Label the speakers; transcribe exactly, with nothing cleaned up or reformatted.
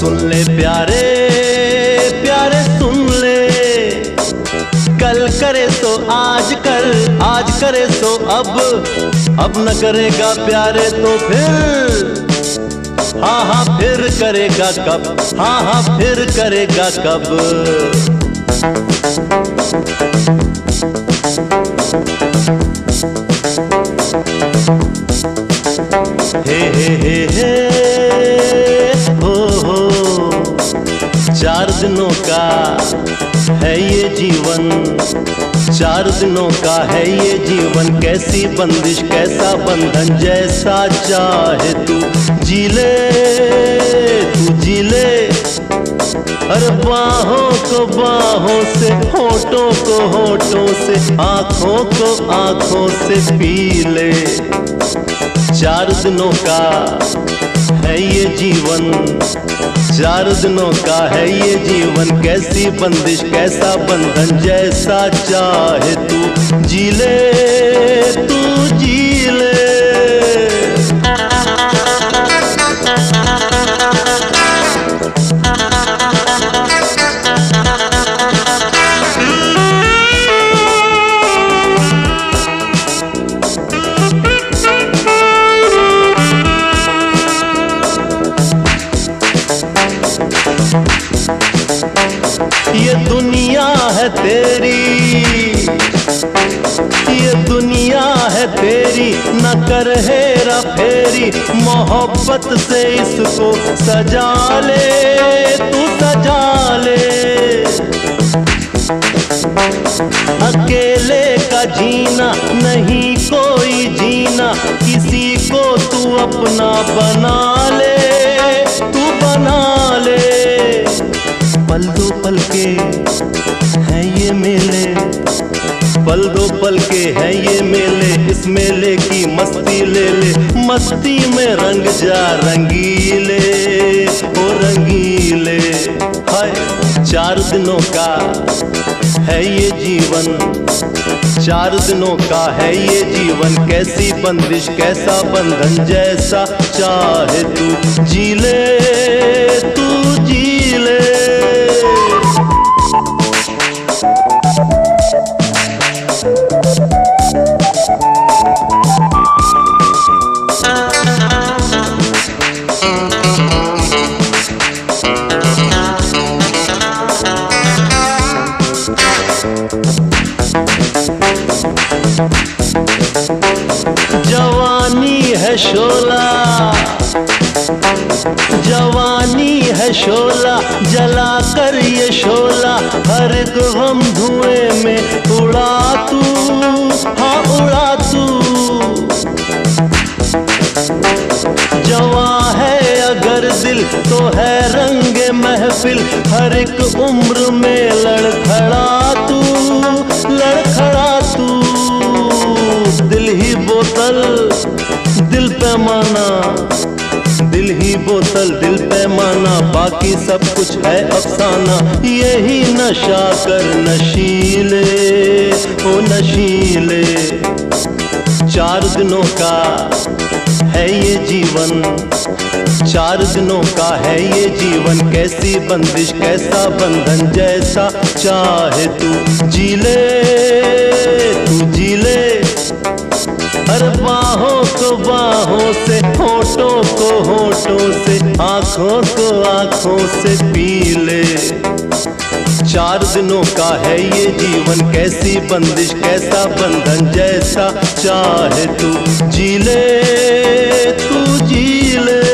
Speaker 1: सुन ले प्यारे प्यारे सुन ले, कल करे तो आज कर, आज करे तो अब, अब न करेगा प्यारे तो फिर, हाँ हाँ फिर करेगा कब, हाँ हाँ फिर करेगा कब। हे हे हे हे हो हो, चार दिनों का है ये जीवन, चार दिनों का है ये जीवन, कैसी बंदिश कैसा बंधन, जैसा चाहे तू जी ले, तू जी ले। अरे बाहों को बाहों से, होठों को होठों से, आंखों को आंखों से पी ले। चार दिनों का है ये जीवन, चार दिनों का है ये जीवन, कैसी बंदिश कैसा बंधन, जैसा चाहे तू जी ले, तू जी ले। ये दुनिया है तेरी, ये दुनिया है तेरी, न कर हेरा फेरी, मोहब्बत से इसको सजा ले, तू सजा ले। अकेले का जीना नहीं कोई जीना, किसी को तू अपना बना ले, तू बना ले। पल दो पल के हैं ये मेले, पल दो पल के हैं ये मेले, इस मेले की मस्ती ले ले, मस्ती में रंग जा रंगीले, ओ रंगीले। हाय चार दिनों का है ये जीवन, चार दिनों का है ये जीवन, कैसी बंदिश कैसा बंधन, जैसा चाहे तू जी ले, तू जी ले। जवानी है शोला, जवानी है शोला, जला कर ये शोला, हर एक गम धुएं में उड़ा तू, हाँ उड़ा तू। जवां है अगर दिल तो है रंगे महफिल, हर एक उम्र में लड़खड़ा तू, लड़खड़ा तू। दिल ही बोतल दिल पैमाना, दिल ही बोतल दिल पैमाना, बाकी सब कुछ है अफसाना, यही नशा कर नशीले, ओ नशीले। चार दिनों का है ये जीवन, चार दिनों का है ये जीवन, कैसी बंदिश कैसा बंधन, जैसा चाहे तू जी ले, तू जी ले। हर बाहों को बाहों से, होठों को होठों से, आंखों को आंखों से पी ले। चार दिनों का है ये जीवन, कैसी बंदिश कैसा बंधन, जैसा चाहे तू जी ले, तू जी ले।